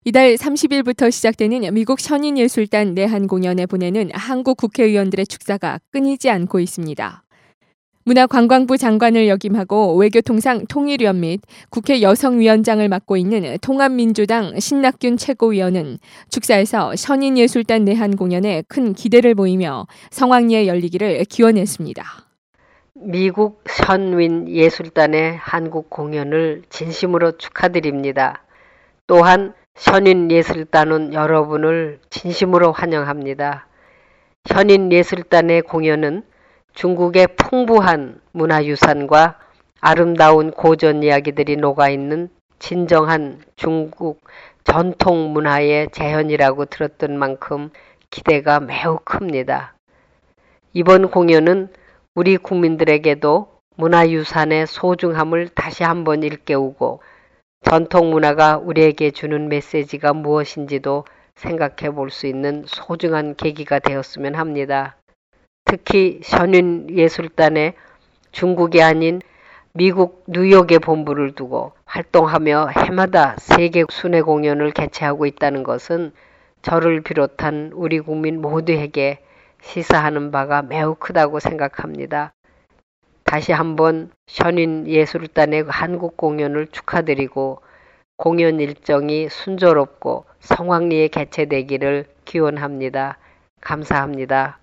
이달 30일부터 시작되는 미국 현인예술단 내한 공연에 보내는 한국 국회의원들의 축사가 끊이지 않고 있습니다. 문화관광부 장관을 역임하고 외교통상 통일위원 및 국회 여성위원장을 맡고 있는 통합민주당 신낙균 최고위원은 축사에서 현인예술단 내한 공연에 큰 기대를 보이며 성황리에 열리기를 기원했습니다. 미국 현인예술단의 한국 공연을 진심으로 축하드립니다. 또한 현인예술단은 여러분을 진심으로 환영합니다. 현인예술단의 공연은 중국의 풍부한 문화유산과 아름다운 고전 이야기들이 녹아있는 진정한 중국 전통 문화의 재현이라고 들었던 만큼 기대가 매우 큽니다. 이번 공연은 우리 국민들에게도 문화유산의 소중함을 다시 한번 일깨우고 전통 문화가 우리에게 주는 메시지가 무엇인지도 생각해 볼 수 있는 소중한 계기가 되었으면 합니다. 특히 현인예술단에 중국이 아닌 미국 뉴욕에 본부를 두고 활동하며 해마다 세계 순회 공연을 개최하고 있다는 것은 저를 비롯한 우리 국민 모두에게 시사하는 바가 매우 크다고 생각합니다. 다시 한번 현인예술단의 한국 공연을 축하드리고 공연 일정이 순조롭고 성황리에 개최되기를 기원합니다. 감사합니다.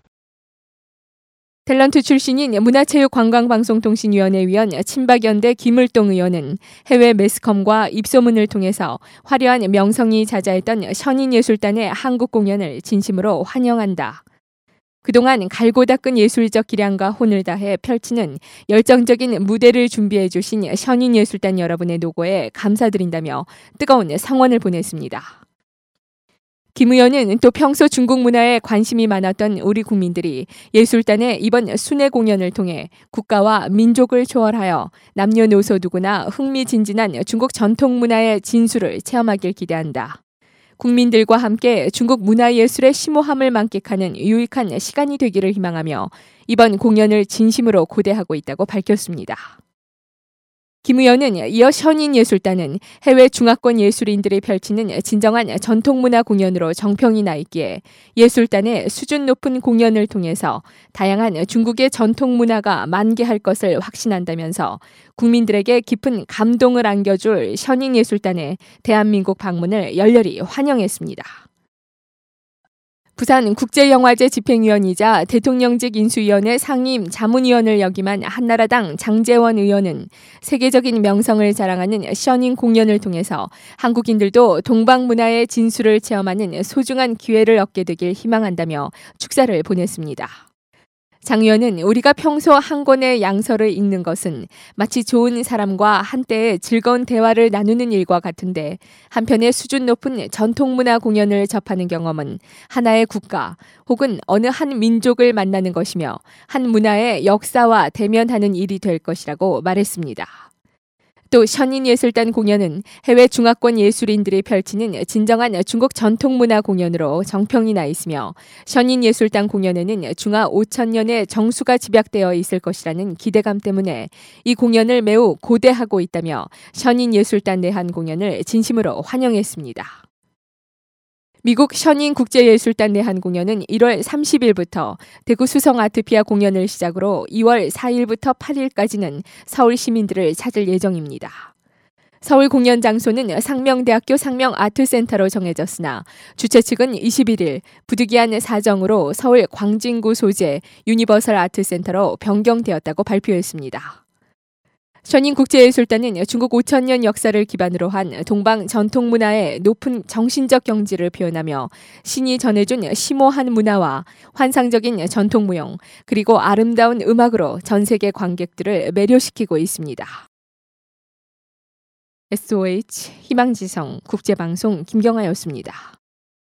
탤런트 출신인 문화체육관광방송통신위원회 위원 친박연대 김을동 의원은 해외 매스컴과 입소문을 통해서 화려한 명성이 자자했던 현인예술단의 한국 공연을 진심으로 환영한다. 그동안 갈고 닦은 예술적 기량과 혼을 다해 펼치는 열정적인 무대를 준비해 주신 현인예술단 여러분의 노고에 감사드린다며 뜨거운 성원을 보냈습니다. 김 의원은 또 평소 중국 문화에 관심이 많았던 우리 국민들이 예술단의 이번 순회 공연을 통해 국가와 민족을 초월하여 남녀노소 누구나 흥미진진한 중국 전통 문화의 진수를 체험하길 기대한다. 국민들과 함께 중국 문화예술의 심오함을 만끽하는 유익한 시간이 되기를 희망하며 이번 공연을 진심으로 고대하고 있다고 밝혔습니다. 김 의원은 이어 현인예술단은 해외 중화권 예술인들이 펼치는 진정한 전통문화 공연으로 정평이 나 있기에 예술단의 수준 높은 공연을 통해서 다양한 중국의 전통문화가 만개할 것을 확신한다면서 국민들에게 깊은 감동을 안겨줄 현인예술단의 대한민국 방문을 열렬히 환영했습니다. 부산 국제영화제 집행위원이자 대통령직 인수위원회 상임 자문위원을 역임한 한나라당 장제원 의원은 세계적인 명성을 자랑하는 현인 공연을 통해서 한국인들도 동방문화의 진수를 체험하는 소중한 기회를 얻게 되길 희망한다며 축사를 보냈습니다. 장 의원은 우리가 평소 한 권의 양서를 읽는 것은 마치 좋은 사람과 한때의 즐거운 대화를 나누는 일과 같은데 한편의 수준 높은 전통문화 공연을 접하는 경험은 하나의 국가 혹은 어느 한 민족을 만나는 것이며 한 문화의 역사와 대면하는 일이 될 것이라고 말했습니다. 또 현인예술단 공연은 해외 중화권 예술인들이 펼치는 진정한 중국 전통문화 공연으로 정평이 나 있으며 현인예술단 공연에는 중하 5,000년의 정수가 집약되어 있을 것이라는 기대감 때문에 이 공연을 매우 고대하고 있다며 현인예술단 내한 공연을 진심으로 환영했습니다. 미국 현인국제예술단 내한 공연은 1월 30일부터 대구 수성아트피아 공연을 시작으로 2월 4일부터 8일까지는 서울 시민들을 찾을 예정입니다. 서울 공연 장소는 상명대학교 상명아트센터로 정해졌으나 주최 측은 21일 부득이한 사정으로 서울 광진구 소재 유니버설 아트센터로 변경되었다고 발표했습니다. 현인국제예술단은 중국 5,000년 역사를 기반으로 한 동방 전통문화의 높은 정신적 경지를 표현하며 신이 전해준 심오한 문화와 환상적인 전통무용 그리고 아름다운 음악으로 전 세계 관객들을 매료시키고 있습니다. SOH 희망지성 국제방송 김경아였습니다.